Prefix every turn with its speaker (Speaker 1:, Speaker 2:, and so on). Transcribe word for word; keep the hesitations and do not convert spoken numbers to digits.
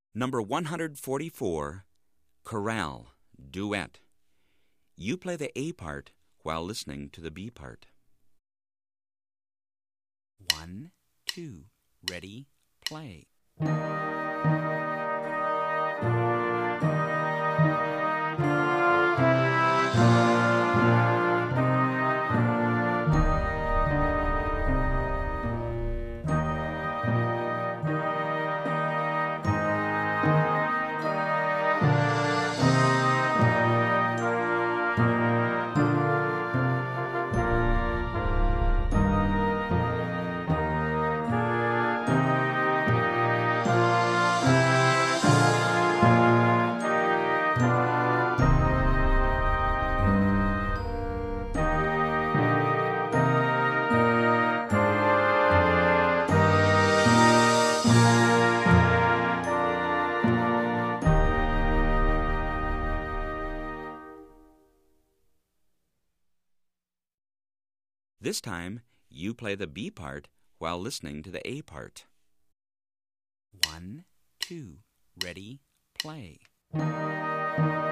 Speaker 1: Number one hundred forty-four, Chorale, Duet. You play the A part while listening to the B part. One, two, ready, play. This time, you play the B part while listening to the A part. One, two, ready, play.